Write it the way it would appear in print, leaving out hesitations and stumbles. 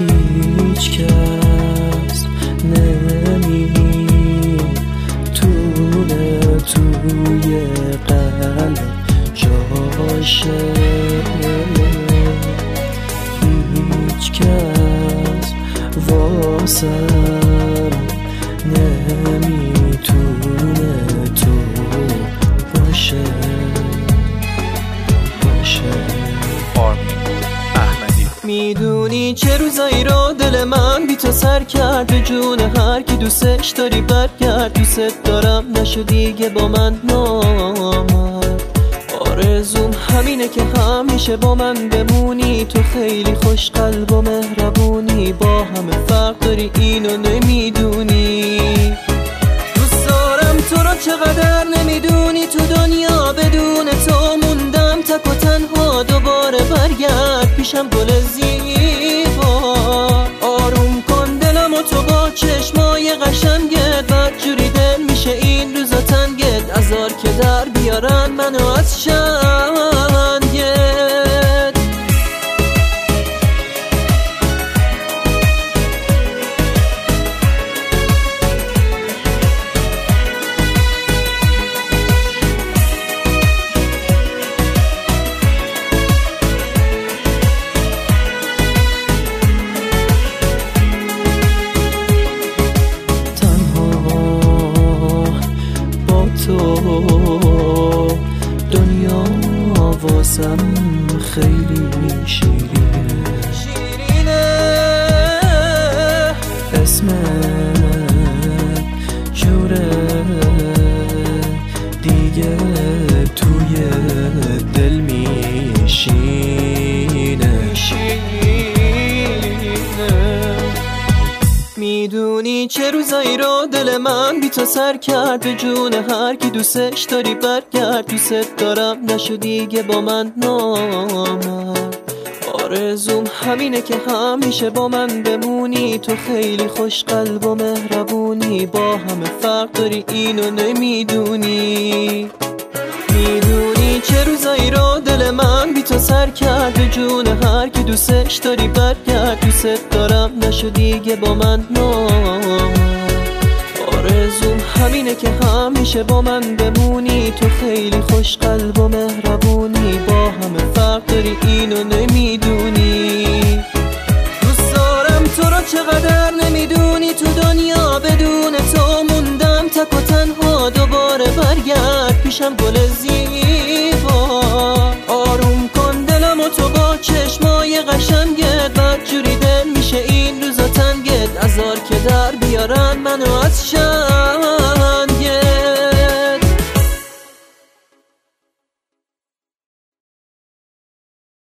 هیچ کس نمیتونه توی قلب جاشه، هیچ کس واسم نمیتونه تو باشه. میدونی چه روزایی رو دل من بی تو سر کرد، به جون هر کی دوستش داری برگرد. دوست دارم نشو دیگه با من نامرد، آرزوم همینه که همیشه با من بمونی. تو خیلی خوش قلب و مهربونی، با همه فرق داری اینو نمیدونی. دوست دارم تو رو چقدر نمیدونی، تو دنیا بدون تو موندم تک و تنها. دوباره برگرد پیشم گل زیبا، آروم کن دلم و تو با چشمای قشنگت. بدجوری دل میشه این روزا تنگت، عذار که در بیارن منو از شنگت. دنیا واسم خیلی شیرینه، اسمت جوره دیگه توی دل میشینه. میدونی چه روزایی رو دل من بی تو سر کرد، به جون هر کی دوستش داری برگرد. دوست دارم نشو دیگه با من نامرد، آرزوم همینه که همیشه با من بمونی. تو خیلی خوش قلب و مهربونی، با همه فرق داری اینو نمیدونی. میدونی چه روزایی رو دل من بی تو سر کرد، به جون هر کی دوستش داری برگرد. دوست دارم نشو دیگه با من نامرد، آرزوم همینه که همیشه با من بمونی. تو خیلی خوش قلب و مهربونی، با همه فرق داری اینو نمیدونی. دوست دارم تو رو چقدر نمیدونی، تو دنیا بدون تو موندم تک و تنها. دوباره برگرد پیشم گل زیبا، آروم کن دلم و تو با چشمای قشنگت. بدجوری دل میشه این روزا تنگت، عذار که در بیارن منو از شنگت.